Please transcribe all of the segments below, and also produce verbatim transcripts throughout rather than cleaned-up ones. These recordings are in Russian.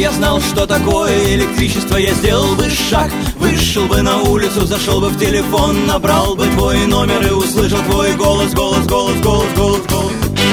я знал, что такое электричество, я сделал бы шаг, вышел бы на улицу, зашел бы в телефон, набрал бы твой номер и услышал твой голос, голос, голос, голос, голос, голос.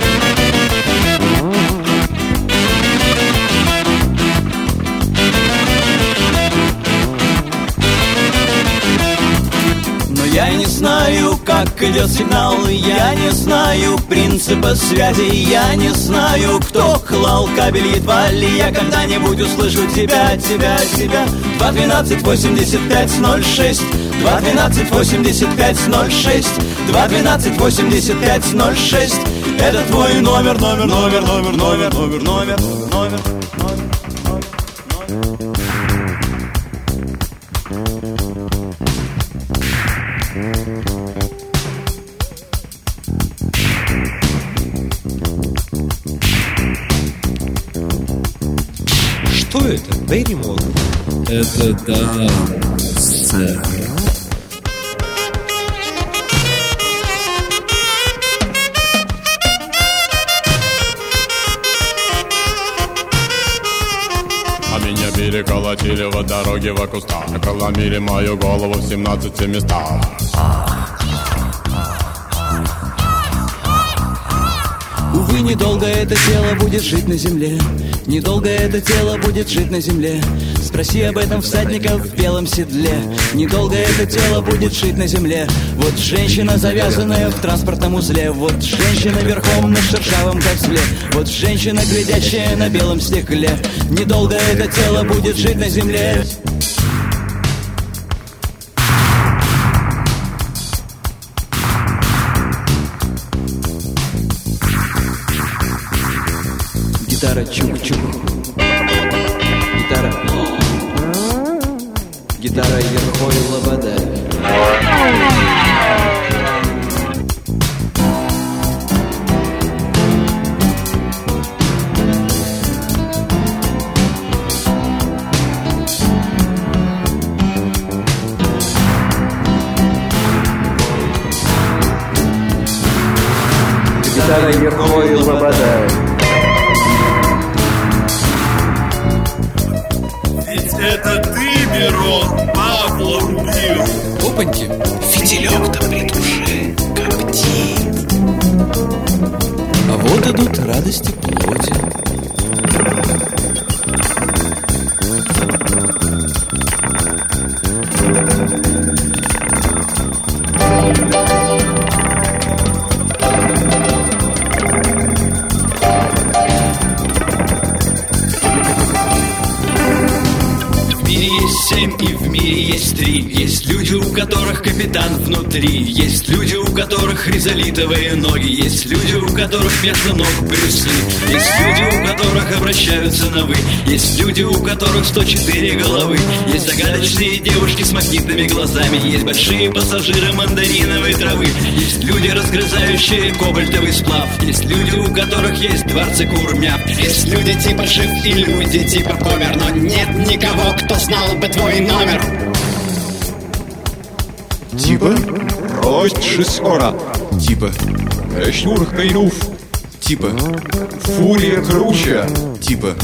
Я не знаю, как идет сигнал, я не знаю принципа связи, я не знаю, кто клал кабель, едва ли я когда-нибудь услышу тебя, тебя, тебя. Два двенадцать восемьдесят пять ноль шесть, два двенадцать восемьдесят пять ноль шесть, два двенадцать восемьдесят пять ноль шесть. Это твой номер, номер, номер, номер, номер, номер, номер, номер, номер. Что это? Дэйри Мод? Это да, сэр. А меня переколотили в дороге в кустах, проломили мою голову в семнадцати местах. Увы, недолго это тело будет жить на земле, недолго это тело будет жить на земле. Спроси об этом всадника в белом седле. Недолго это тело будет жить на земле. Вот женщина, завязанная в транспортном узле. Вот женщина верхом на шершавом козле. Вот женщина, глядящая на белом стекле. Недолго это тело будет жить на земле. Гитара чук-чук, гитара, гитара Ерхой Лобода. Гитара Ерхой Лобода. Это ты, Мирон, Павла убил. Опаньки. Фитилек-то придуши, коптит. А вот идут радости плоти. Семь и в мире есть три. Есть люди, у которых капитан внутри. Есть люди, у которых хризолитовые ноги. Есть люди, у которых вместо ног Брюс Ли. Есть люди, у которых обращаются на «вы». Есть люди, у которых сто четыре головы. Есть загадочные девушки с магнитными глазами. Есть большие пассажиры мандариновой травы. Есть люди, разгрызающие кобальтовый сплав. Есть люди, у которых есть дворцы курмяв. Есть люди типа Шиф и люди типа Помер. Но нет никого, кто знал бы твой номер. Типа рост шесора. Типа Шнур Кайнув. Типа Фурия круче. Типа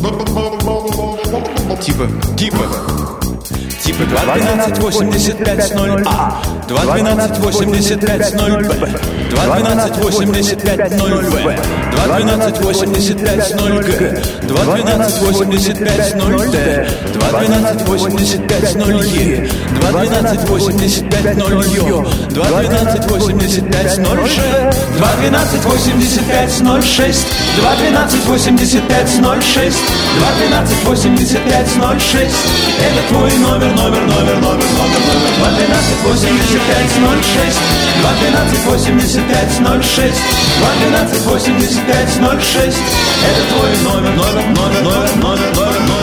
Типа Типа Типа два двенадцать восемьдесят пять ноль А, два двенадцать восемьдесят пять ноль Б, два двенадцать восемьдесят пять ноль В, два двенадцать восемьдесят пять ноль Г, два двенадцать восемьдесят пять ноль Д, два двенадцать восемьдесят пять ноль Е, два двенадцать восемьдесят пять ноль Ё, два двенадцать восемьдесят пять ноль Ж, два двенадцать восемьдесят пять ноль шесть, два двенадцать восемьдесят пять ноль шесть, два двенадцать восемьдесят пять ноль шесть. Это твой номер, номер, номер, номер, номер, номер. Два двенадцать восемьдесят пять ноль шесть, два двенадцать восемьдесят пять ноль шесть, два двенадцать восемьдесят пять ноль шесть. Это твой номер, номер, номер, номер, номер, номер.